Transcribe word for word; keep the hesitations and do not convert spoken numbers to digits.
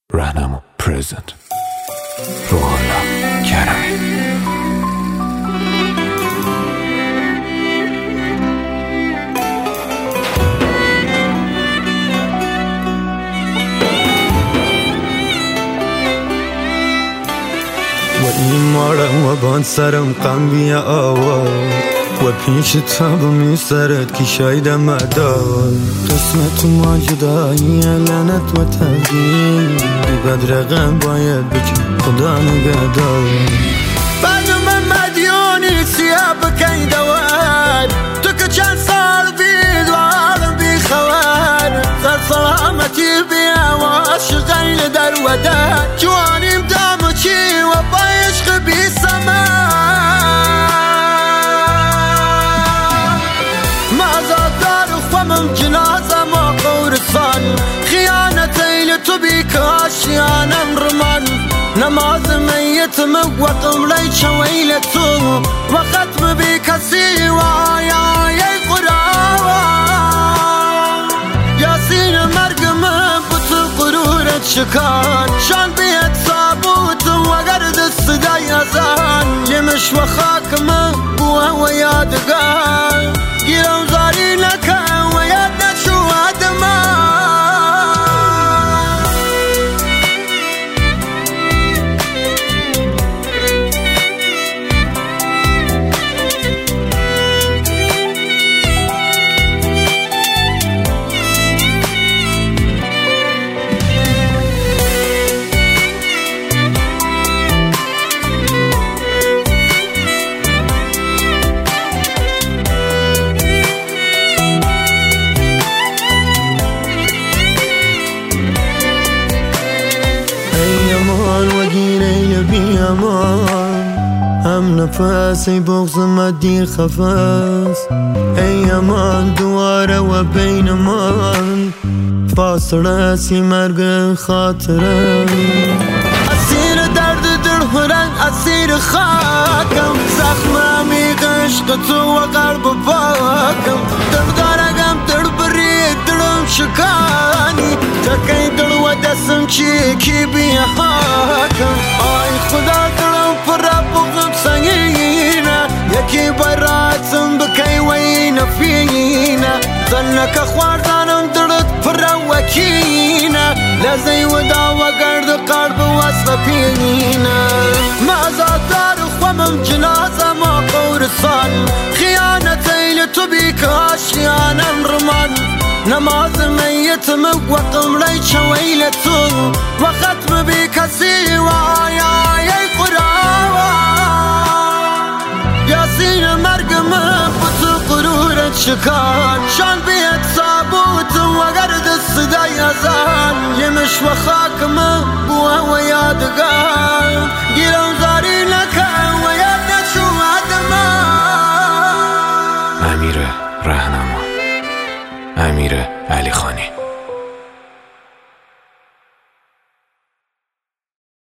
راهنما پرزنت روحالله کرمی. و ایمارم و بان سرم قم بیا آوار و پیش تاب می سرد که شایدم ادار قسمت ما جدایی لعنت و تقدیر بد رقم باید بچه خدا نگهدار بعد من مدیونی سیاه بکی دوار تو که چند سال بید و عالم بی خوار سر سلامتی بیا و عشق غیل در ودار جوانیم دامو چی و با عشق بی سمار من جنازة ما قورصان خيانتي لتبيك أشيانم رمان نماز ميت موقم لي شويلته وختم بك سيوا يا يا قراوة ياسين مرقم بطل قرورة شكان شان بيت صابوت وقرد الصدا يزان يمش وخاك من بوه ويادقان قيلو زاري لك هم نفسی بغض مدیر خفاس ای امان دواره و بین من فاصله سی مرگ خاطره اسیر درد دل هرنگ اسیر خاکم زخممی عشق تو و قلب پاکم دردارگم در بری دلم شکانی تکی دل و دستم چی کی بی حاکم آی خدا دلم پر بغم سنگینه یکی براتم بکی وین فینه زنک خواردانم دلت پر وکینه لزی ودا و گرد قلب وصف پینه مازادار خوامم جنازه ما قورصان خیانتی لتو بیک آشیانم رمان نماز میت موقم لی شویلتو و ختم بی کسی و آیای قراوه یاسین مرگم بطل قرورت شکان شان بیت صابوت و گرد صدا یزان یمش و خاکم بوه و یادگان گیرم زاری لکن و یاد نشو آدمان امیر راهنما، امیر علی خانی.